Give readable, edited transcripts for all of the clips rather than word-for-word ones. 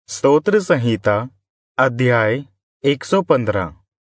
स्तोत्र संहिता अध्याय 115।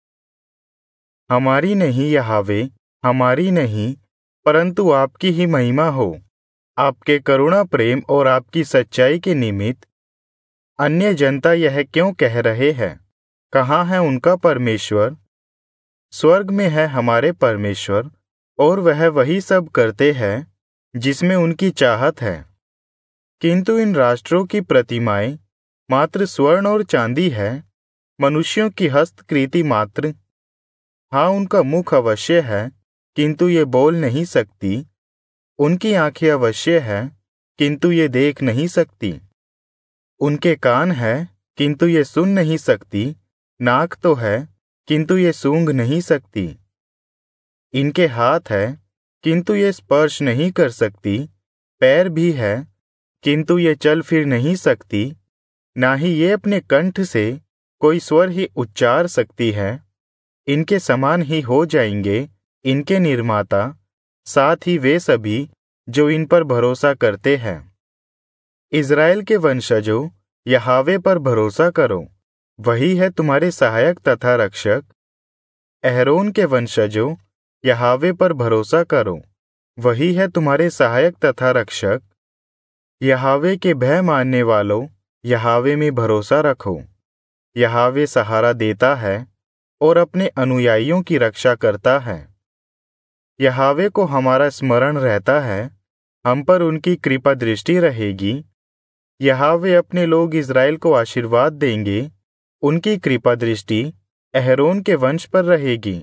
हमारी नहीं यहोवा, हमारी नहीं, परंतु आपकी ही महिमा हो। आपके करुणा प्रेम और आपकी सच्चाई के निमित्त अन्य जनता यह क्यों कह रहे हैं, कहाँ है उनका परमेश्वर? स्वर्ग में है हमारे परमेश्वर, और वह वही सब करते हैं जिसमें उनकी चाहत है। किंतु इन राष्ट्रों की प्रतिमाएं मात्र स्वर्ण और चांदी है, मनुष्यों की हस्तकृति मात्र। हाँ, उनका मुख अवश्य है, किंतु ये बोल नहीं सकती। उनकी आंखें अवश्य है, किंतु ये देख नहीं सकती। उनके कान है, किंतु ये सुन नहीं सकती। नाक तो है, किंतु ये सूंघ नहीं सकती। इनके हाथ है, किंतु ये स्पर्श नहीं कर सकती। पैर भी है, किंतु ये चल फिर नहीं सकती। ना ही ये अपने कंठ से कोई स्वर ही उच्चार सकती है। इनके समान ही हो जाएंगे इनके निर्माता, साथ ही वे सभी जो इन पर भरोसा करते हैं। इज़राइल के वंशजों, यहोवा पर भरोसा करो, वही है तुम्हारे सहायक तथा रक्षक। अहरोन के वंशजों, यहोवा पर भरोसा करो, वही है तुम्हारे सहायक तथा रक्षक। यहोवा के भय मानने वालों, यहोवा में भरोसा रखो। यहोवा सहारा देता है और अपने अनुयायियों की रक्षा करता है। यहोवा को हमारा स्मरण रहता है, हम पर उनकी कृपा दृष्टि रहेगी। यहोवा अपने लोग इज़राइल को आशीर्वाद देंगे, उनकी कृपा दृष्टि अहरोन के वंश पर रहेगी।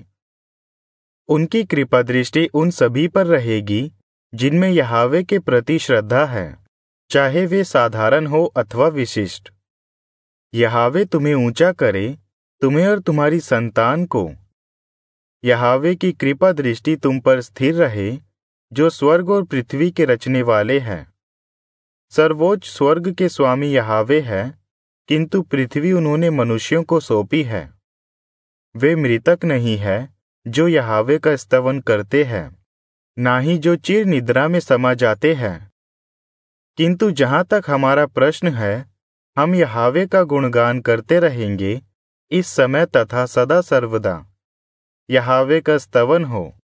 उनकी कृपा दृष्टि उन सभी पर रहेगी जिनमें यहोवा के प्रति श्रद्धा है, चाहे वे साधारण हो अथवा विशिष्ट। यहोवा तुम्हें ऊंचा करे, तुम्हें और तुम्हारी संतान को। यहोवा की कृपा दृष्टि तुम पर स्थिर रहे, जो स्वर्ग और पृथ्वी के रचने वाले हैं। सर्वोच्च स्वर्ग के स्वामी यहोवा है, किंतु पृथ्वी उन्होंने मनुष्यों को सौंपी है। वे मृतक नहीं है जो यहोवा का स्तवन करते हैं, ना ही जो चिर निद्रा में समा जाते हैं। किंतु जहां तक हमारा प्रश्न है, हम यहोवा का गुणगान करते रहेंगे इस समय तथा सदा सर्वदा। यहोवा का स्तवन हो।